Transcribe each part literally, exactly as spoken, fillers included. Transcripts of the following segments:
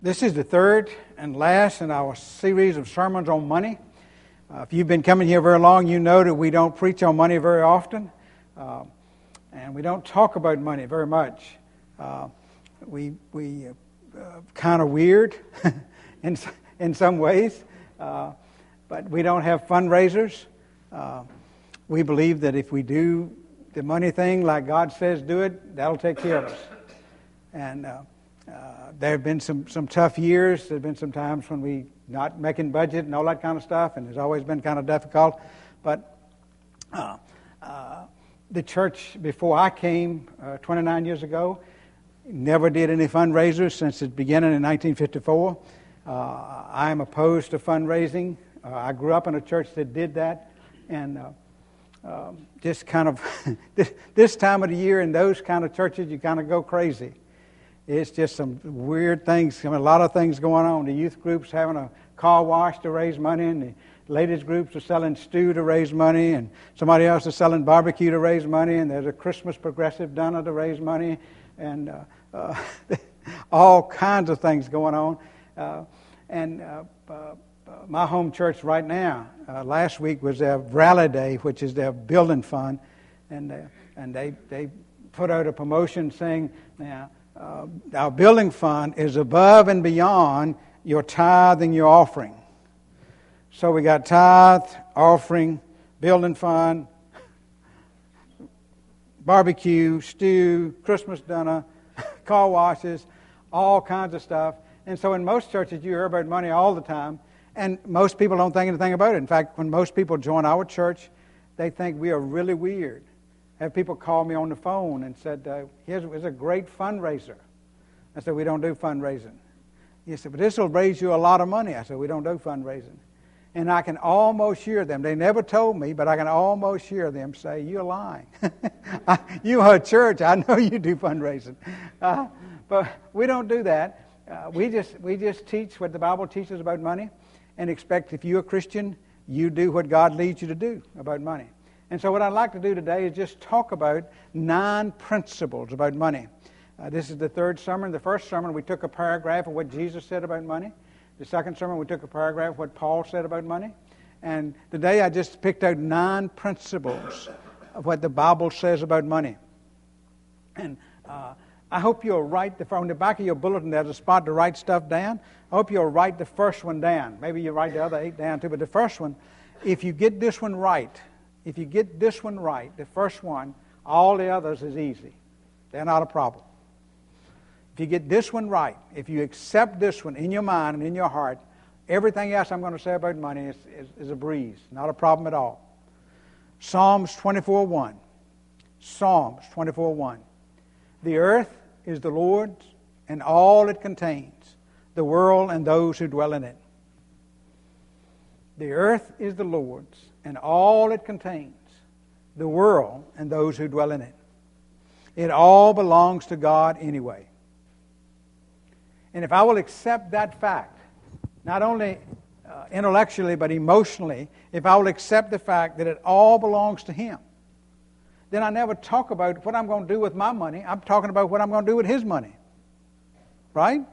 This is the third and last in our series of sermons on money. Uh, if you've been coming here very long, you know that we don't preach on money very often, uh, and we don't talk about money very much. Uh, we we uh, uh, kind of weird in in some ways, uh, but we don't have fundraisers. Uh, we believe that if we do the money thing like God says do it, that'll take care of us. And uh, Uh, there have been some, some tough years. There have been some times when we not making budget and all that kind of stuff, and it's always been kind of difficult. But uh, uh, the church, before I came uh, twenty-nine years ago, never did any fundraisers since its beginning in nineteen fifty-four. Uh, I am opposed to fundraising. Uh, I grew up in a church that did that, and uh, uh, just kind of this, this time of the year in those kind of churches, you kind of go crazy. It's just some weird things. I mean, a lot of things going on. The youth groups having a car wash to raise money, and the ladies groups are selling stew to raise money, and somebody else is selling barbecue to raise money, and there's a Christmas progressive dinner to raise money, and uh, uh, all kinds of things going on. Uh, and uh, uh, my home church right now, uh, last week was their rally day, which is their building fund, and uh, and they they put out a promotion saying, now, Uh, our building fund is above and beyond your tithe and your offering. So we got tithe, offering, building fund, barbecue, stew, Christmas dinner, car washes, all kinds of stuff. And so in most churches you hear about money all the time, and most people don't think anything about it. In fact, when most people join our church, they think we are really weird. Have people call me on the phone and said, uh, here's, here's a great fundraiser. I said, we don't do fundraising. He said, but this will raise you a lot of money. I said, we don't do fundraising. And I can almost hear them. They never told me, but I can almost hear them say, you're lying. You are a church. I know you do fundraising. Uh, but we don't do that. Uh, we just we just teach what the Bible teaches about money and expect if you're a Christian, you do what God leads you to do about money. And so what I'd like to do today is just talk about nine principles about money. Uh, this is the third sermon. The first sermon, we took a paragraph of what Jesus said about money. The second sermon, we took a paragraph of what Paul said about money. And today I just picked out nine principles of what the Bible says about money. And uh, I hope you'll write, the, on the back of your bulletin there's a spot to write stuff down. I hope you'll write the first one down. Maybe you write the other eight down too, but the first one, if you get this one right, If you get this one right, the first one, all the others is easy. They're not a problem. If you get this one right, if you accept this one in your mind and in your heart, everything else I'm going to say about money is, is, is a breeze, not a problem at all. Psalms twenty-four one. Psalms twenty-four one. The earth is the Lord's and all it contains, the world and those who dwell in it. The earth is the Lord's and all it contains, the world and those who dwell in it. It all belongs to God anyway. And if I will accept that fact, not only uh, intellectually but emotionally, if I will accept the fact that it all belongs to Him, then I never talk about what I'm going to do with my money. I'm talking about what I'm going to do with His money. Right?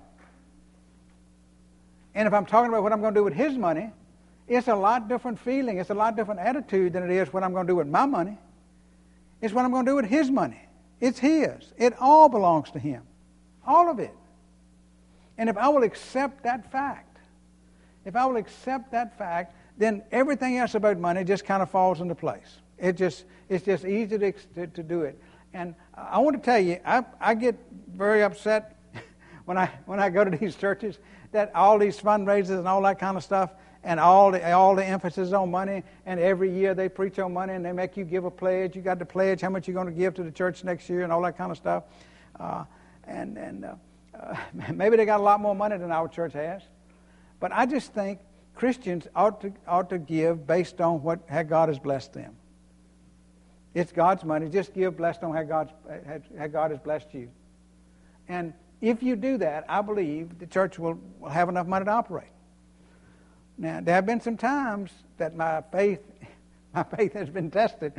And if I'm talking about what I'm going to do with His money, it's a lot different feeling. It's a lot different attitude than it is what I'm going to do with my money. It's what I'm going to do with His money. It's His. It all belongs to Him. All of it. And if I will accept that fact, if I will accept that fact, then everything else about money just kind of falls into place. It just it's just easy to, to, to do it. And I want to tell you, I, I get very upset when I when I go to these churches that all these fundraisers and all that kind of stuff, and all the all the emphasis on money, and every year they preach on money and they make you give a pledge. You got to pledge how much you're going to give to the church next year and all that kind of stuff. Uh, and and uh, uh, maybe they got a lot more money than our church has. But I just think Christians ought to ought to give based on what how God has blessed them. It's God's money. Just give blessed on how God's how God has blessed you. And if you do that, I believe the church will, will have enough money to operate. Now, there have been some times that my faith, my faith has been tested.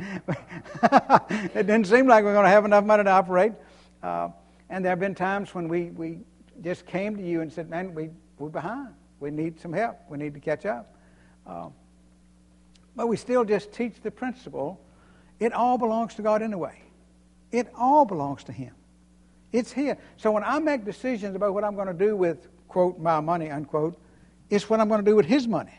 It didn't seem like we're going to have enough money to operate. Uh, and there have been times when we, we just came to you and said, man, we, we're behind. We need some help. We need to catch up. Uh, but we still just teach the principle. It all belongs to God anyway. It all belongs to Him. It's here. So when I make decisions about what I'm going to do with, quote, my money, unquote, it's what I'm going to do with His money.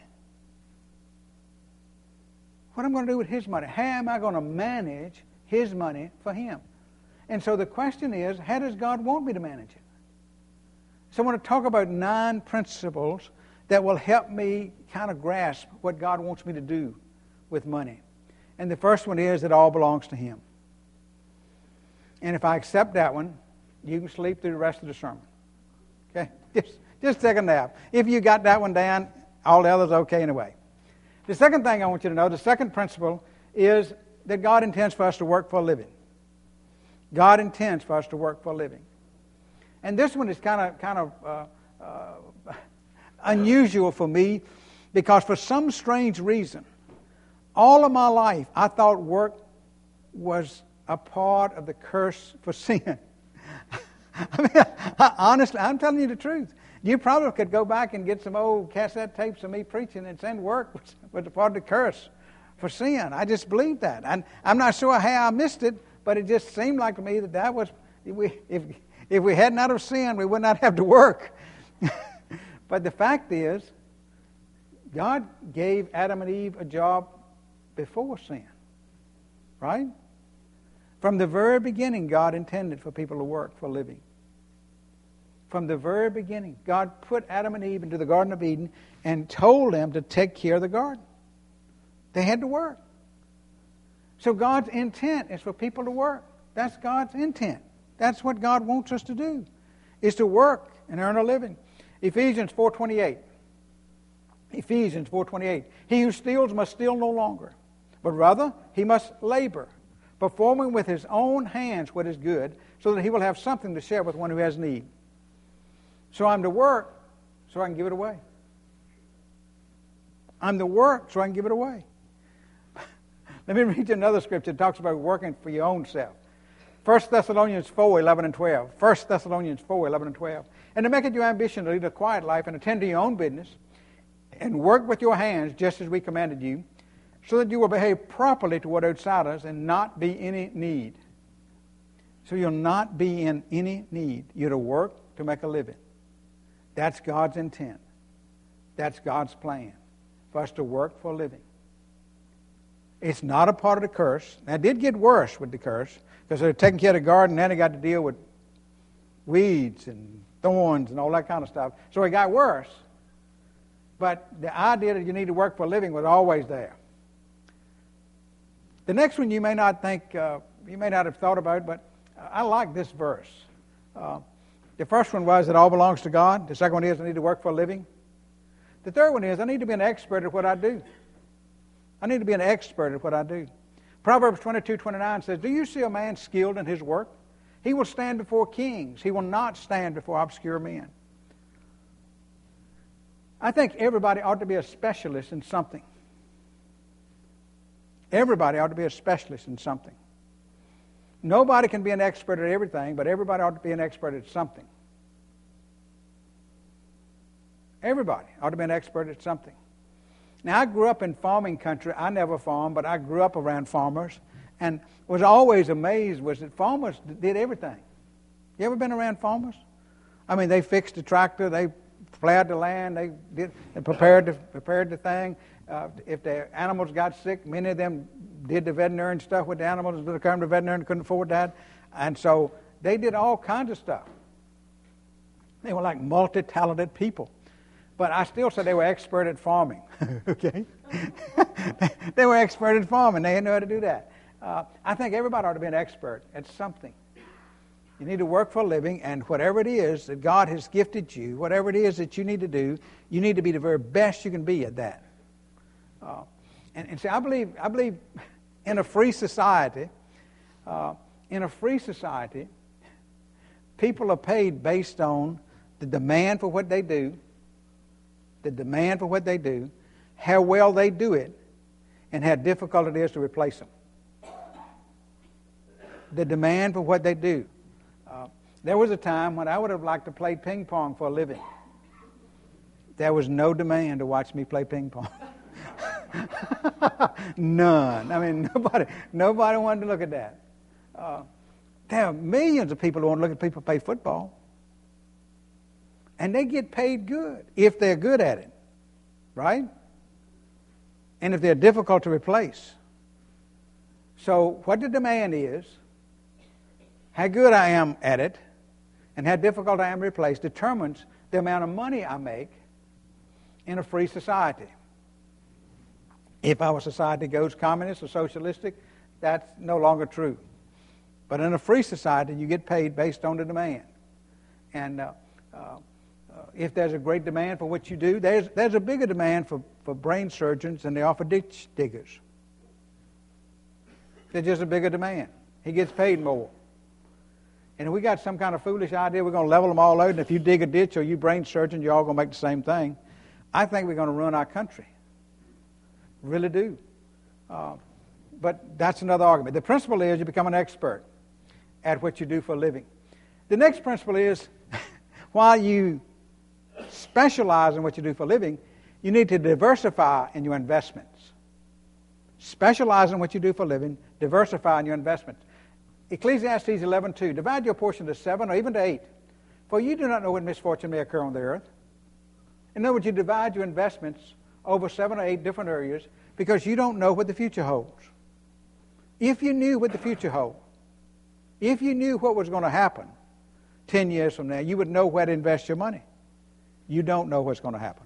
What I'm going to do with His money. How am I going to manage His money for Him? And so the question is, how does God want me to manage it? So I want to talk about nine principles that will help me kind of grasp what God wants me to do with money. And the first one is, it all belongs to Him. And if I accept that one, you can sleep through the rest of the sermon. Okay? Just, just take a nap. If you got that one down, all the others okay anyway. The second thing I want you to know, the second principle, is that God intends for us to work for a living. God intends for us to work for a living. And this one is kind of kind of uh, uh, unusual for me, because for some strange reason, all of my life I thought work was a part of the curse for sin. I mean, I, honestly, I'm telling you the truth. You probably could go back and get some old cassette tapes of me preaching and saying work was, was a part of the curse for sin. I just believed that. And I'm not sure how I missed it, but it just seemed like to me that that was, we, if, if we had not have sinned, we would not have to work. But the fact is, God gave Adam and Eve a job before sin. Right? From the very beginning, God intended for people to work for a living. From the very beginning, God put Adam and Eve into the Garden of Eden and told them to take care of the garden. They had to work. So God's intent is for people to work. That's God's intent. That's what God wants us to do, is to work and earn a living. Ephesians four twenty-eight. Ephesians four twenty-eight. He who steals must steal no longer, but rather he must labor, performing with his own hands what is good, so that he will have something to share with one who has need. So I'm to work so I can give it away. I'm to work so I can give it away. Let me read you another scripture that talks about working for your own self. First Thessalonians four, eleven and twelve. First Thessalonians four, eleven and twelve. And to make it your ambition to lead a quiet life and attend to your own business and work with your hands just as we commanded you, so that you will behave properly toward outsiders and not be in any need. So you'll not be in any need. You're to work to make a living. That's God's intent. That's God's plan, for us to work for a living. It's not a part of the curse. Now, it did get worse with the curse, because they were taking care of the garden, and then they got to deal with weeds and thorns and all that kind of stuff. So it got worse. But the idea that you need to work for a living was always there. The next one you may not think, uh, you may not have thought about, but I like this verse. Uh, the first one was, it all belongs to God. The second one is, I need to work for a living. The third one is, I need to be an expert at what I do. I need to be an expert at what I do. Proverbs twenty-two twenty-nine says, do you see a man skilled in his work? He will stand before kings. He will not stand before obscure men. I think everybody ought to be a specialist in something. Everybody ought to be a specialist in something. Nobody can be an expert at everything, but everybody ought to be an expert at something. Everybody ought to be an expert at something. Now, I grew up in farming country. I never farmed, but I grew up around farmers, and was always amazed was that farmers did everything. You ever been around farmers? I mean, they fixed the tractor, they plowed the land, they did, they prepared the prepared the thing. Uh, if the animals got sick, many of them did the veterinarian stuff with the animals. They come to the veterinarian, couldn't afford that, and so they did all kinds of stuff. They were like multi-talented people. But I still say they were expert at farming, okay? They were expert at farming. They knew how to do that. Uh, I think everybody ought to be an expert at something. You need to work for a living, and whatever it is that God has gifted you, whatever it is that you need to do, you need to be the very best you can be at that. Uh, and, and see, I believe, I believe in a free society, uh, in a free society, people are paid based on the demand for what they do, the demand for what they do, how well they do it, and how difficult it is to replace them. The demand for what they do. Uh, There was a time when I would have liked to play ping pong for a living. There was no demand to watch me play ping pong. None. I mean, nobody nobody wanted to look at that. Uh, there are millions of people who want to look at people play football. And they get paid good if they're good at it. Right? And if they're difficult to replace. So what the demand is, how good I am at it, and how difficult I am to replace determines the amount of money I make in a free society. If our society goes communist or socialistic, that's no longer true. But in a free society, you get paid based on the demand. And uh, uh, uh, if there's a great demand for what you do, there's, there's a bigger demand for, for brain surgeons than they are for ditch diggers. There's just a bigger demand. He gets paid more. And if we got some kind of foolish idea, we're going to level them all out, and if you dig a ditch or you brain surgeon, you're all going to make the same thing, I think we're going to ruin our country. Really do. Uh, but that's another argument. The principle is you become an expert at what you do for a living. The next principle is while you specialize in what you do for a living, you need to diversify in your investments. Specialize in what you do for a living, diversify in your investments. Ecclesiastes eleven two, divide your portion to seven or even to eight, for you do not know when misfortune may occur on the earth. In other words, you divide your investments over seven or eight different areas because you don't know what the future holds. If you knew what the future holds, if you knew what was going to happen ten years from now, you would know where to invest your money. You don't know what's going to happen.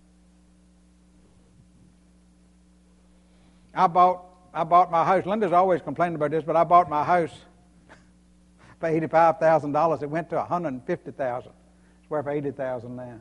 I bought I bought my house. Linda's always complaining about this, but I bought my house for eighty-five thousand dollars. It went to one hundred fifty thousand dollars. It's worth eighty thousand dollars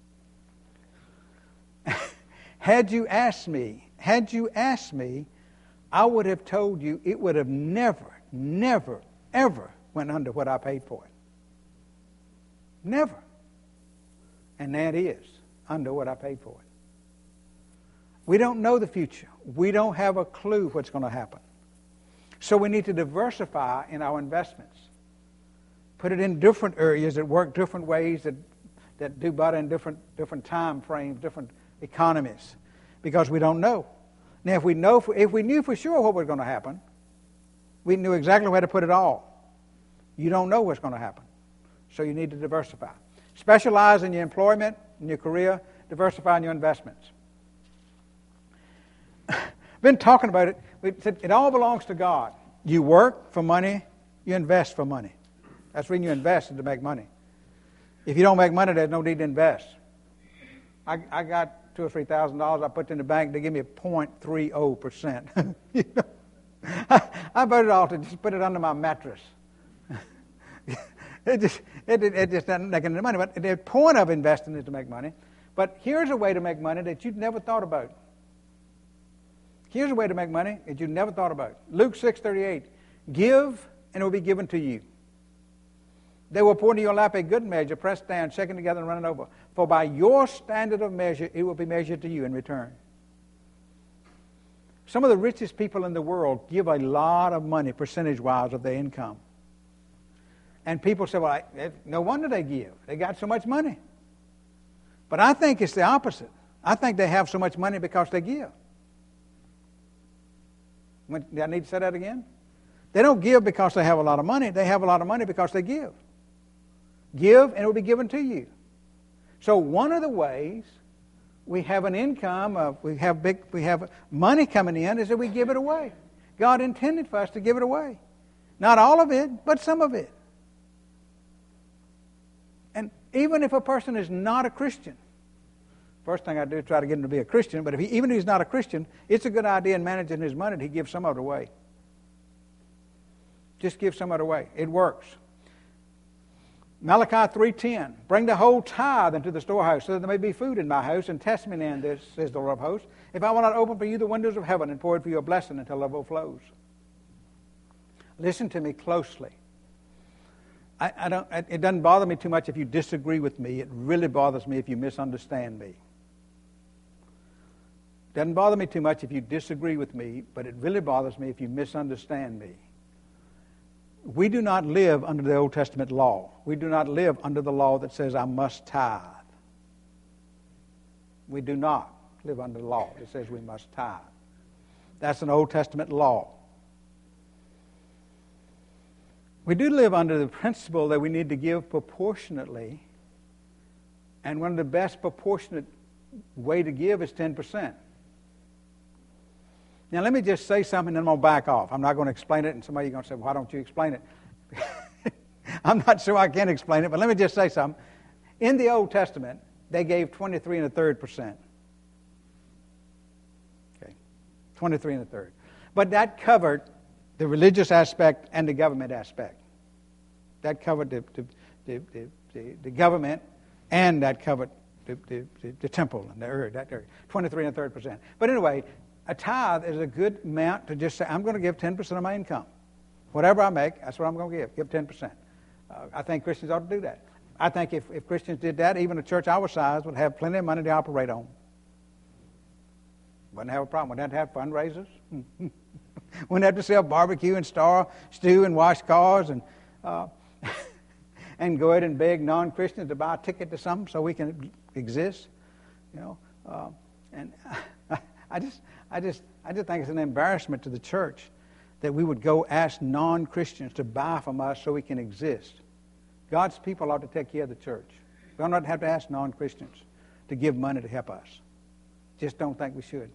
now. Had you asked me, had you asked me, I would have told you it would have never, never, ever went under what I paid for it. Never. And that is under what I paid for it. We don't know the future. We don't have a clue what's going to happen. So we need to diversify in our investments. Put it in different areas that work different ways, that, that do better in different, different time frames, different economies, because we don't know. Now, if we know, if we knew for sure what was going to happen, we knew exactly where to put it all. You don't know what's going to happen, so you need to diversify. Specialize in your employment, in your career, diversify in your investments. Been talking about it. We said it all belongs to God. You work for money, you invest for money. That's when you invest is to make money. If you don't make money, there's no need to invest. I, I got two or three thousand dollars I put in the bank. They give me a point three zero percent. You know? I, I voted all to just put it under my mattress. it just it, it, it just doesn't make any money. But the point of investing is to make money. But here's a way to make money that you'd never thought about. Here's a way to make money that you never thought about. Luke six thirty-eight. Give, and it will be given to you. They will pour into your lap a good measure, pressed down, shaken together, and running over. For by your standard of measure, it will be measured to you in return. Some of the richest people in the world give a lot of money, percentage-wise, of their income. And people say, well, I, no wonder they give. They got so much money. But I think it's the opposite. I think they have so much money because they give. When, do I need to say that again? They don't give because they have a lot of money. They have a lot of money because they give. Give, and it will be given to you. So one of the ways we have an income, uh, we have big, we have money coming in, is that we give it away. God intended for us to give it away. Not all of it, but some of it. And even if a person is not a Christian, first thing I do is try to get him to be a Christian, but if he, even if he's not a Christian, it's a good idea in managing his money to give some of it away. Just give some of it away. It works. Malachi three ten, bring the whole tithe into the storehouse, so that there may be food in my house, and test me in this, says the Lord of hosts, if I will not open for you the windows of heaven and pour it for you a blessing until it overflows. Listen to me closely. I, I don't, it doesn't bother me too much if you disagree with me. It really bothers me if you misunderstand me. It doesn't bother me too much if you disagree with me, but it really bothers me if you misunderstand me. we do not live under the Old Testament law. We do not live under the law that says I must tithe. We do not live under the law that says we must tithe. That's an Old Testament law. We do live under the principle that we need to give proportionately, and one of the best proportionate way to give is ten percent. Now, let me just say something, and then I'm going to back off. I'm not going to explain it, and somebody's going to say, why don't you explain it? I'm not sure I can explain it, but let me just say something. In the Old Testament, they gave twenty-three and a third percent. Okay, twenty-three and a third. But that covered the religious aspect and the government aspect. That covered the, the, the, the, the, the government, and that covered the, the, the, the temple and the earth, that area. twenty-three and a third percent. But anyway, a tithe is a good amount to just say, I'm going to give ten percent of my income. Whatever I make, that's what I'm going to give. Give ten percent. Uh, I think Christians ought to do that. I think if, if Christians did that, even a church our size would have plenty of money to operate on. Wouldn't have a problem. Wouldn't have to have fundraisers. Wouldn't have to sell barbecue and star stew and wash cars and uh, and go ahead and beg non-Christians to buy a ticket to something so we can exist. You know, uh, and I just, I just, I just think it's an embarrassment to the church that we would go ask non-Christians to buy from us so we can exist. God's people ought to take care of the church. We don't have to ask non-Christians to give money to help us. Just don't think we should.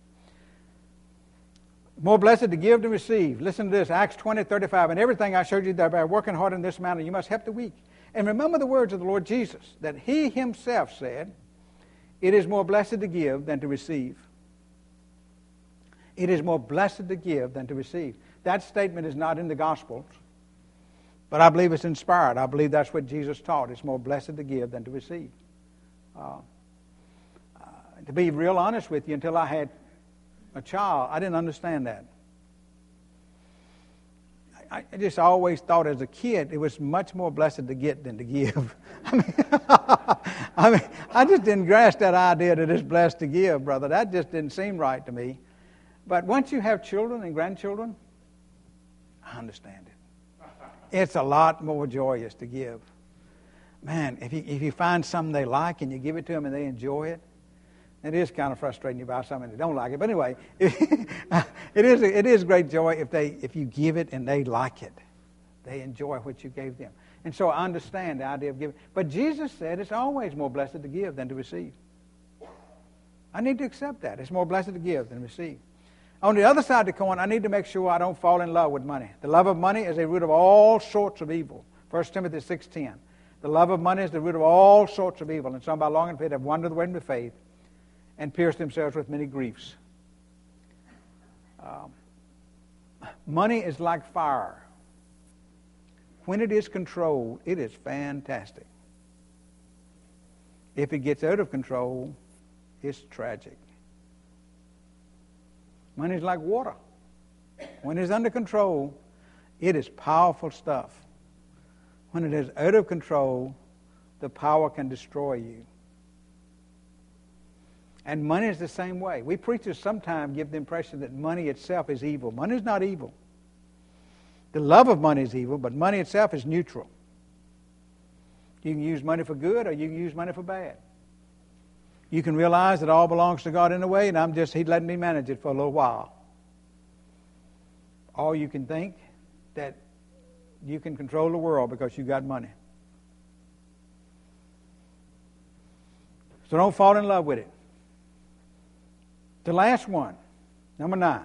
More blessed to give than receive. Listen to this, Acts twenty, thirty-five. And everything I showed you that by working hard in this manner, you must help the weak. And remember the words of the Lord Jesus, that he himself said, it is more blessed to give than to receive. It is more blessed to give than to receive. That statement is not in the Gospels, but I believe it's inspired. I believe that's what Jesus taught. It's more blessed to give than to receive. Uh, uh, to be real honest with you, until I had a child, I didn't understand that. I, I just always thought as a kid it was much more blessed to get than to give. I mean, I mean, I just didn't grasp that idea that it's blessed to give, brother. That just didn't seem right to me. But once you have children and grandchildren, I understand it. It's a lot more joyous to give. Man, if you, if you find something they like and you give it to them and they enjoy it, it is kind of frustrating you buy something they don't like it. But anyway, it, it is it is great joy if they if you give it and they like it. They enjoy what you gave them. And so I understand the idea of giving. But Jesus said it's always more blessed to give than to receive. I need to accept that. It's more blessed to give than receive. On the other side of the coin, I need to make sure I don't fall in love with money. The love of money is a root of all sorts of evil. First Timothy six ten. The love of money is the root of all sorts of evil. And some by longing for it have wandered away from the faith and pierced themselves with many griefs. Um, money is like fire. When it is controlled, it is fantastic. If it gets out of control, it's tragic. Money is like water. When it's under control, it is powerful stuff. When it is out of control, the power can destroy you. And money is the same way. We preachers sometimes give the impression that money itself is evil. Money is not evil. The love of money is evil, but money itself is neutral. You can use money for good or you can use money for bad. You can realize that all belongs to God in a way, and I'm just, He's letting me manage it for a little while. Or you can think that you can control the world because you got money. So don't fall in love with it. The last one, number nine.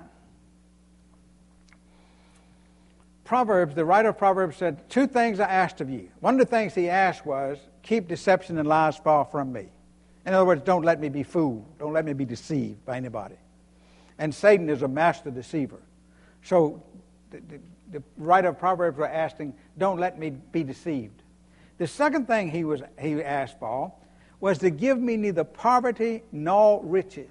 Proverbs, the writer of Proverbs said, two things I asked of you. One of the things he asked was, keep deception and lies far from me. In other words, don't let me be fooled. Don't let me be deceived by anybody. And Satan is a master deceiver. So the, the, the writer of Proverbs was asking, don't let me be deceived. The second thing he was he asked for was to give me neither poverty nor riches.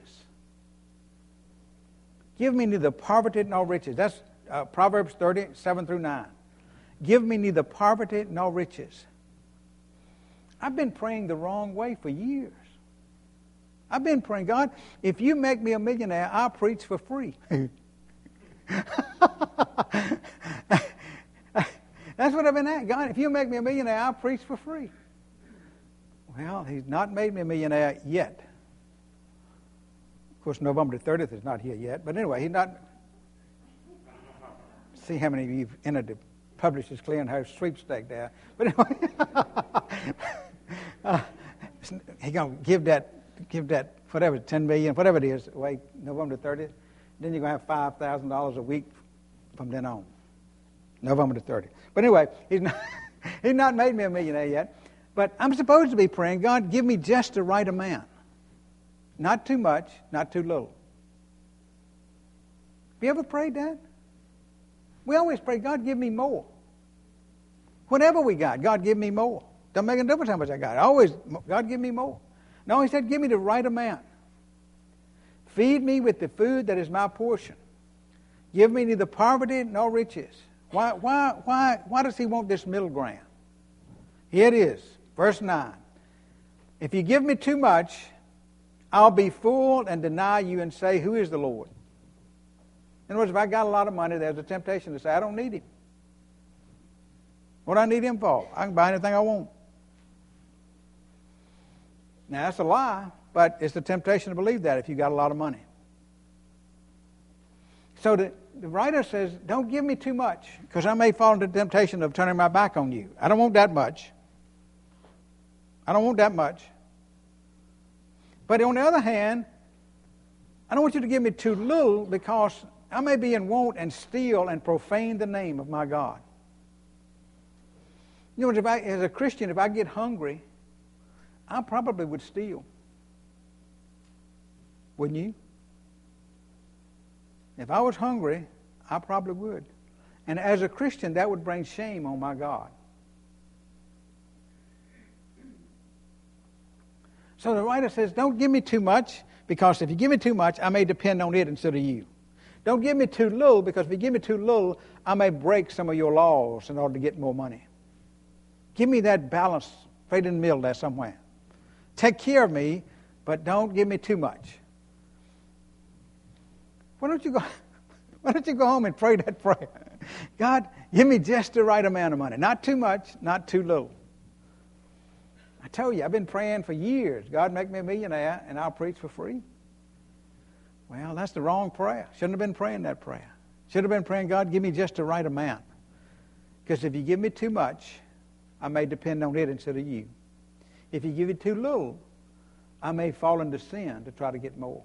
Give me neither poverty nor riches. That's uh, Proverbs thirty, seven through nine. Give me neither poverty nor riches. I've been praying the wrong way for years. I've been praying, God, if you make me a millionaire, I'll preach for free. That That's what I've been at. God, if you make me a millionaire, I'll preach for free. Well, he's not made me a millionaire yet. Of course, November the thirtieth is not here yet. But anyway, he's not. See how many of you have entered the Publishers Clearinghouse sweepstake there. But anyway, uh, he's going to give that, give that, whatever, ten million, whatever it is, away November the thirtieth. Then you're going to have five thousand dollars a week from then on. November the thirtieth. But anyway, he's not, he's not made me a millionaire yet. But I'm supposed to be praying, God, give me just the right amount. Not too much, not too little. Have you ever prayed that? We always pray, God, give me more. Whatever we got, God, give me more. Don't make a difference how much I got. I always, God, give me more. No, he said, give me the right amount. Feed me with the food that is my portion. Give me neither poverty nor riches. Why, why, why, why does he want this middle ground? Here it is, verse nine. If you give me too much, I'll be fooled and deny you and say, who is the Lord? In other words, if I got a lot of money, there's a temptation to say, I don't need him. What do I need him for? I can buy anything I want. Now, that's a lie, but it's the temptation to believe that if you got a lot of money. So the, the writer says, don't give me too much, because I may fall into the temptation of turning my back on you. I don't want that much. I don't want that much. But on the other hand, I don't want you to give me too little, because I may be in want and steal and profane the name of my God. You know, if I, as a Christian, if I get hungry, I probably would steal. Wouldn't you? If I was hungry, I probably would. And as a Christian, that would bring shame on my God. So the writer says, don't give me too much, because if you give me too much, I may depend on it instead of you. Don't give me too little, because if you give me too little, I may break some of your laws in order to get more money. Give me that balance right in the middle there somewhere. Take care of me, but don't give me too much. Why don't you go, why don't you go home and pray that prayer? God, give me just the right amount of money. Not too much, not too little. I tell you, I've been praying for years. God, make me a millionaire, and I'll preach for free. Well, that's the wrong prayer. Shouldn't have been praying that prayer. Should have been praying, God, give me just the right amount. Because if you give me too much, I may depend on it instead of you. If you give it too little, I may fall into sin to try to get more.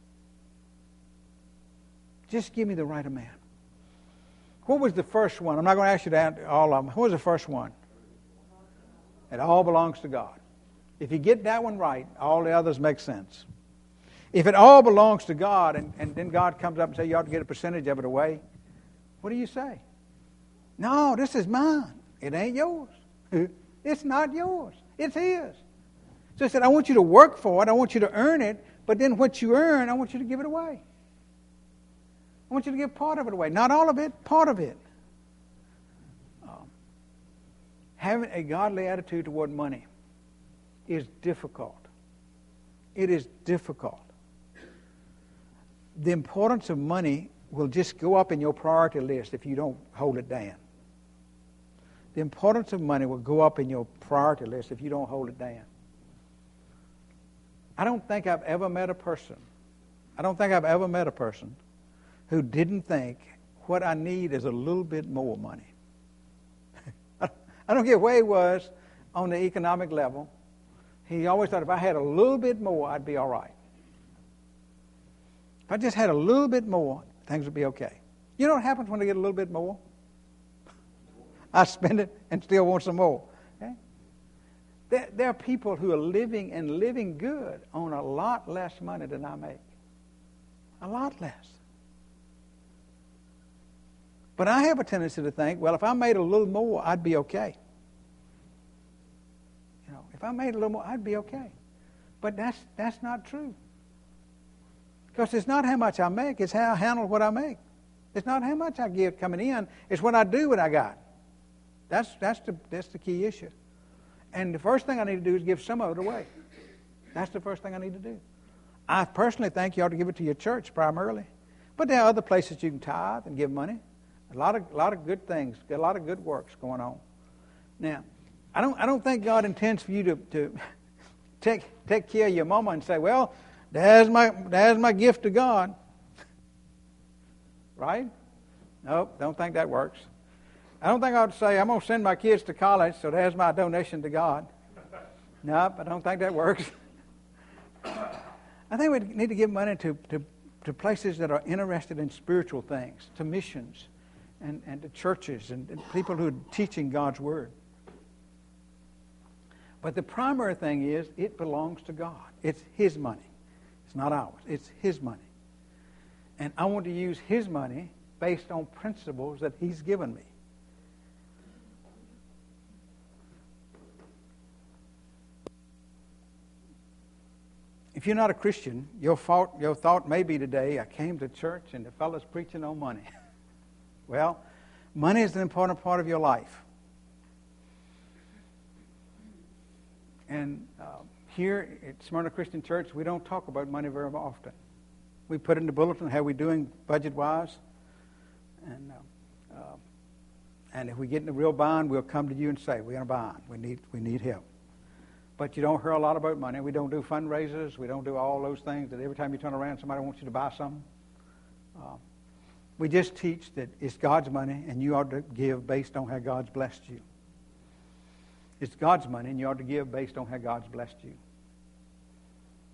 Just give me the right amount. What was the first one? I'm not going to ask you to answer all of them. What was the first one? It all belongs to God. If you get that one right, all the others make sense. If it all belongs to God, and, and then God comes up and says you ought to get a percentage of it away, what do you say? No, this is mine. It ain't yours. It's not yours. It's His. So He said, I want you to work for it. I want you to earn it. But then what you earn, I want you to give it away. I want you to give part of it away. Not all of it, part of it. Um, having a godly attitude toward money is difficult. It is difficult. The importance of money will just go up in your priority list if you don't hold it down. The importance of money will go up in your priority list if you don't hold it down. I don't think I've ever met a person, I don't think I've ever met a person who didn't think, what I need is a little bit more money. I don't care where he was on the economic level. He always thought if I had a little bit more, I'd be all right. If I just had a little bit more, things would be okay. You know what happens when I get a little bit more? I spend it and still want some more. Okay? There, there are people who are living and living good on a lot less money than I make. A lot less. But I have a tendency to think, well, if I made a little more, I'd be okay. You know, if I made a little more, I'd be okay. But that's that's not true. Because it's not how much I make, it's how I handle what I make. It's not how much I get coming in, it's what I do with what I got. That's that's the that's the key issue. And the first thing I need to do is give some of it away. That's the first thing I need to do. I personally think you ought to give it to your church primarily. But there are other places you can tithe and give money. A lot of, a lot of good things, a lot of good works going on. Now, I don't, I don't think God intends for you to, to take, take care of your mama and say, well, there's my, there's my gift to God. Right? Nope, don't think that works. I don't think I ought to say, I'm going to send my kids to college, so there's my donation to God. Nope, I don't think that works. I think we need to give money to, to, to places that are interested in spiritual things, to missions, and, and to churches, and, and people who are teaching God's Word. But the primary thing is, it belongs to God. It's His money. It's not ours. It's His money. And I want to use His money based on principles that He's given me. If you're not a Christian, your thought, your thought may be today, I came to church and the fellow's preaching on money. Well, money is an important part of your life. And uh, here at Smyrna Christian Church, we don't talk about money very often. We put in the bulletin how we're doing budget-wise. And uh, uh, and if we get in a real bind, we'll come to you and say, we're in a bind. We need, we need help. But you don't hear a lot about money. We don't do fundraisers. We don't do all those things that every time you turn around, somebody wants you to buy something. Uh, we just teach that it's God's money, and you ought to give based on how God's blessed you. It's God's money, and you ought to give based on how God's blessed you.